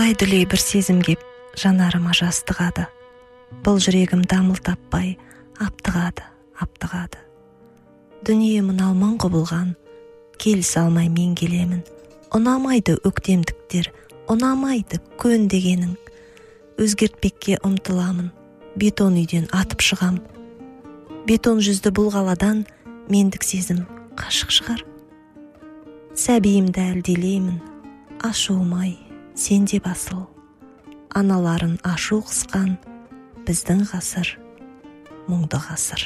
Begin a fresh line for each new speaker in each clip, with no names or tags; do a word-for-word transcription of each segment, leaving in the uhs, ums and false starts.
Қалай дүлей бір сезім кеп жанарыма жас тығады. Бұл жүрегім дамыл таппай аптығады, аптығады. Дүние мынау мың құбылған, келісе алмай мен келемін. Ұнамайды өктемдіктер, ұнамайды көн дегенің. Өзгертпекке ұмтыламын, бетон үйден атып шығам. Бетон жүзді бұл қаладан мендік сезім қашық шығар. Сәбиімді әлделеймін, ашуымай, сенде басыл. Аналарын ашу қысқан біздің ғасыр, мұңды ғасыр.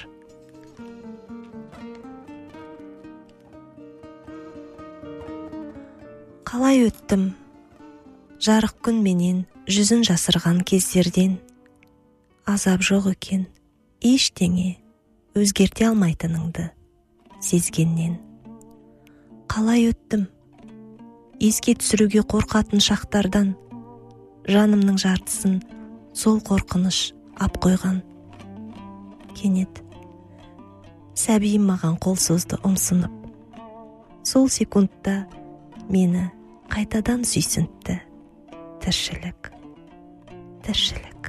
Қалай өттім, жарық күн менен жүзін жасырған кездерден. Азап жоқ екен, ештеңе өзгерте алмайтыныңды сезгеннен. Қалай өттім, еске түсіруге қорқатын шақтардан. Жанымның жартысын сол қорқыныш ап қойған. Кенет сәбиім маған қол созды ұмсынып. Сол секундта мені қайтадан сүйсінтті. Тіршілік, тіршілік.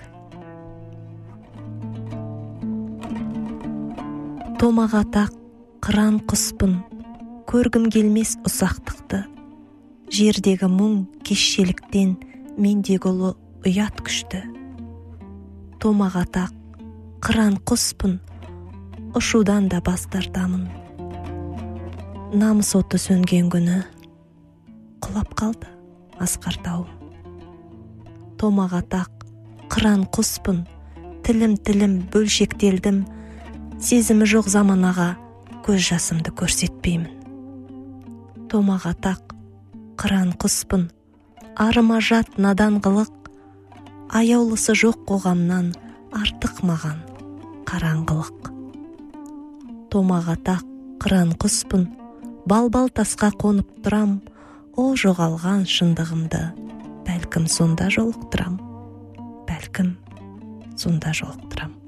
Томаға тақ қыран құспын, көргім келмес ұсақтықты. Жердегі мұң кешшеліктен мендегі ұлы ұят күшті. Томаға тақ қыран құспын, ұшудан да бас тартамын. Намыс оты сөнген күні құлап қалды асқар тауым. Томаға тақ қыран құспын, тілім-тілім бөлшектелдім. Сезімі жоқ заманаға көз жасымды көрсетпеймін. Томаға тақ қыран құспын, арыма жат надан қылық. Аяулысы жоқ қоғамнан артық маған қараңғылық. Томаға тақ қыран құспын, бал-бал тасқа қонып тұрам. Ол жоғалған шындығымды бәлкім сонда жолықтырам, бәлкім сонда жолықтырам.